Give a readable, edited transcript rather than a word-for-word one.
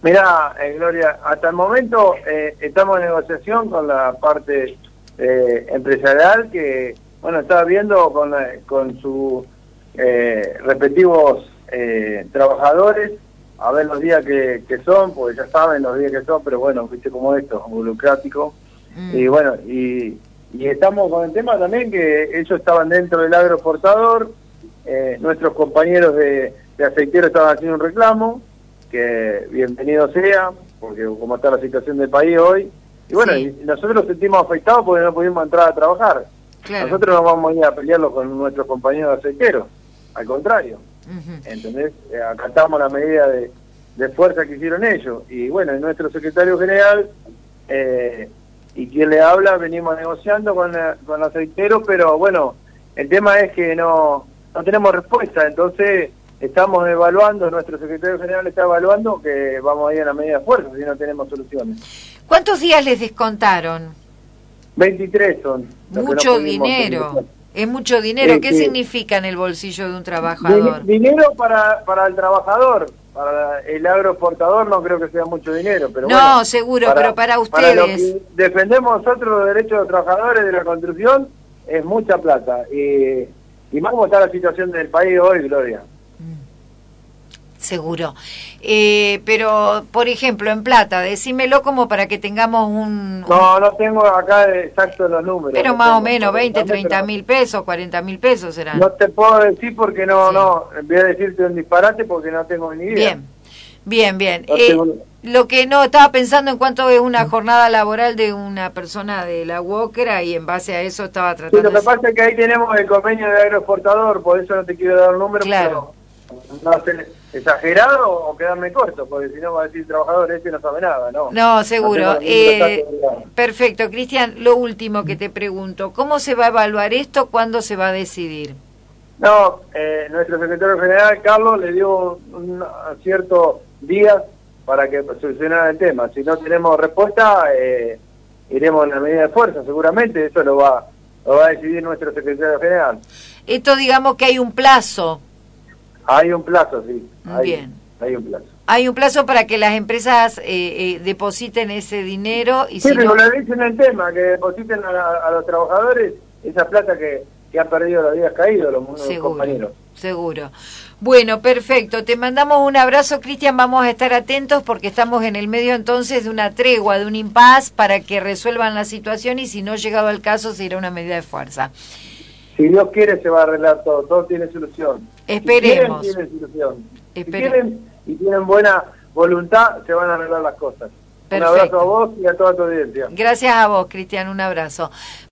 Mirá, Gloria, hasta el momento estamos en negociación con la parte empresarial que, bueno, está viendo con sus respectivos trabajadores, a ver los días que son, porque ya saben los días que son, pero bueno, viste como esto, burocrático. Y bueno, y estamos con el tema también que ellos estaban dentro del agroexportador, nuestros compañeros de aceiteros estaban haciendo un reclamo, que bienvenido sea, porque como está la situación del país hoy, y bueno, Sí. y nosotros nos sentimos afectados porque no pudimos entrar a trabajar. Claro. Nosotros no vamos a ir a pelearlo con nuestros compañeros aceiteros, al contrario, ¿entendés? Acatamos la medida de fuerza que hicieron ellos, y bueno, y nuestro secretario general, y quien le habla, venimos negociando con los aceiteros, pero bueno, el tema es que no tenemos respuesta, entonces estamos evaluando, nuestro secretario general está evaluando que vamos a ir a la medida de fuerza si no tenemos soluciones. ¿Cuántos días les descontaron? 23 son. Mucho dinero. Es mucho dinero. ¿Qué Sí. significa en el bolsillo de un trabajador? Dinero para el trabajador, para el agroexportador no creo que sea mucho dinero, pero No, bueno, seguro, pero para Para ustedes. lo que defendemos nosotros los derechos de los trabajadores de la construcción es mucha plata. Y más como está la situación del país hoy, Gloria. Seguro. Pero, por ejemplo, en plata, decímelo como para que tengamos No tengo acá exacto los números. Pero no más tengo, o menos 20, 30 mil pesos, 40 mil pesos serán. No te puedo decir porque Sí. no, voy a decirte un disparate porque no tengo ni idea. Bien. No tengo... Lo que no estaba pensando en cuánto es una jornada laboral de una persona de la UOCRA y en base a eso estaba tratando Sí, lo que pasa es que ahí tenemos el convenio de agroexportador, por eso no te quiero dar un número, Claro. pero no hacer exagerado o quedarme corto, porque si no va a decir trabajador no sabe nada, ¿no? No, seguro. No tengo los datos, Perfecto. Cristian, lo último que te pregunto, ¿cómo se va a evaluar esto? ¿Cuándo se va a decidir? No, nuestro secretario general, Carlos, le dio ciertos días para que solucionara el tema. Si no tenemos respuesta, iremos en la medida de fuerza, seguramente. Eso lo va a decidir nuestro secretario general. Esto digamos que hay un plazo. Hay un plazo, sí. Bien. Hay un plazo. Hay un plazo para que las empresas depositen ese dinero y Sí, si no... regularicen el tema, que depositen a los trabajadores esa plata que han perdido los días caídos los compañeros. Seguro. Bueno, perfecto. Te mandamos un abrazo, Cristian. Vamos a estar atentos porque estamos en el medio entonces de una tregua, de un impas para que resuelvan la situación y si no llegado al caso se irá una medida de fuerza. Si Dios quiere se va a arreglar todo tiene solución. Esperemos. Si quieren, tienen solución. Si Esperemos. quieren y tienen buena voluntad, se van a arreglar las cosas. Perfecto. Un abrazo a vos y a toda tu audiencia. Gracias a vos, Cristian. Un abrazo.